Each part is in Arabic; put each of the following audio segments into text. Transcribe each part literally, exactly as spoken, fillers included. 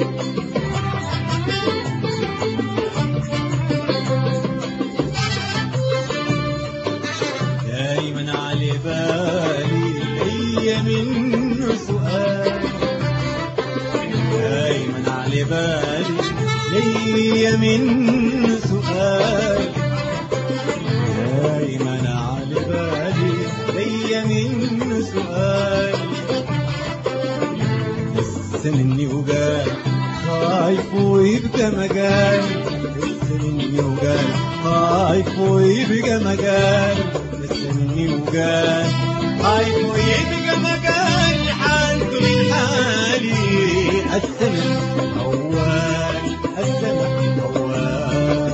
دايما على بالي ليا منه سؤال، دايما على بالي ليا منه سؤال، دايما على بالي ليا منه سؤال. بس مني وقال خايف ويبقى مجال، بس مني وقال خايف ويبقى مجال، بس مني وقال خايف ويبقى مجال. حالته من حالي الزمن أول، الزمن أول.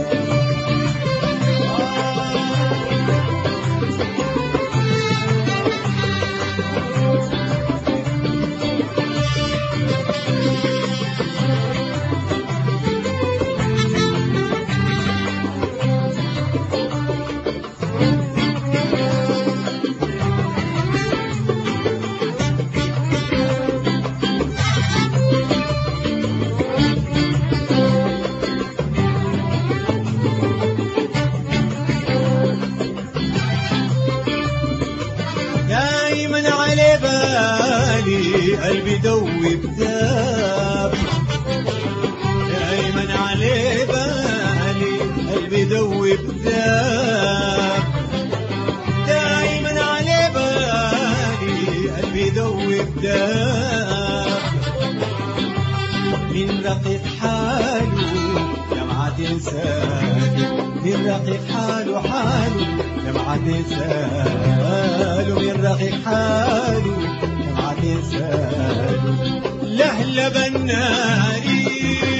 دايما على بالي قلبي دوب داب، دايما على بالي قلبي دوب داب، دايما على بالي قلبي دوب داب. من رقيق حاله جمعة إنسان، من رقيق حاله حاله جمعة إنسان، من رقيق حاله جمعة إنسان. لهلب الناري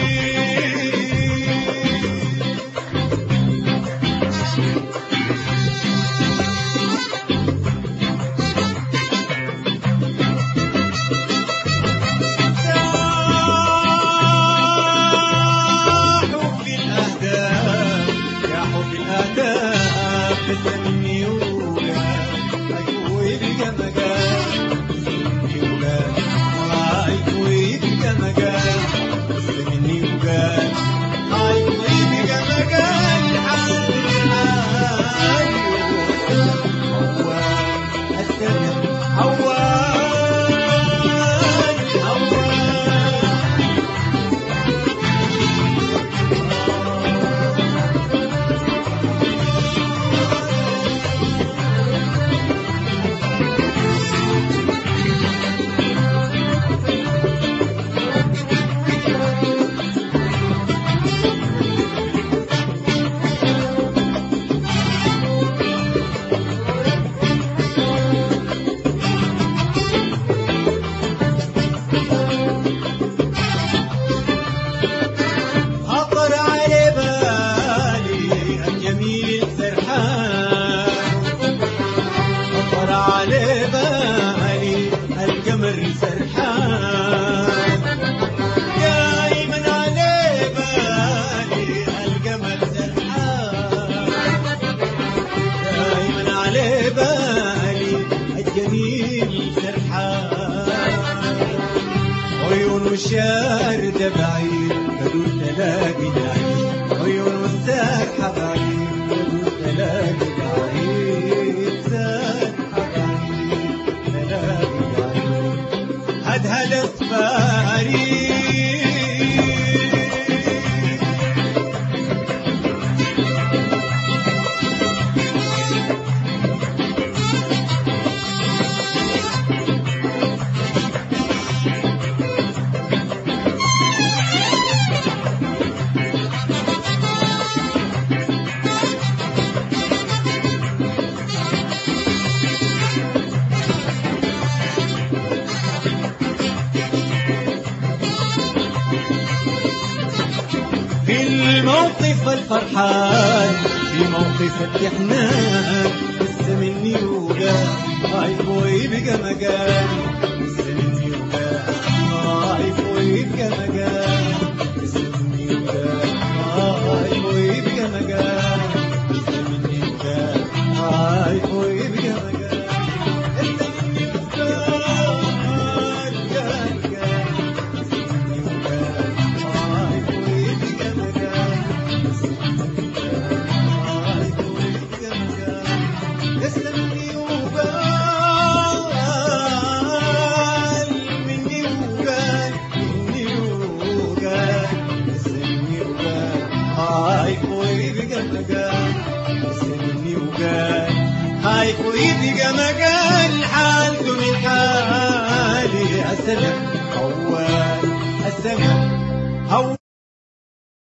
مني وقال خايف ويبقى مجال، مني وقال خايف ويبقى مجال، بس مني وقال خايف ويبقى مجال. حالي أول الزمن أول، أول. عيون الشارد بعيد بدون تلاقي بعيد، عيون الساحة بعيد بدون تلاقي بعيد، ساحة بعيد تلاقي بعيد. هدهد أسفاري في الموقف الفرحان، في موقف الإحنان، لسه مني وقال خايف ويبقى مجال، لسه مني وقال خايف ويبقى مجال، لسه مني وقال خايف ويبقى مجال، لسه مني وقال خايف ويبقى مجال، لسه مني وقال قال قال لسه مني وقال مني وقال مني وقال مني وقال مني وقال هاي خوي بقى مقال مني وقال هاي خوي بقى مقال حالته من حالي السلام أول السلام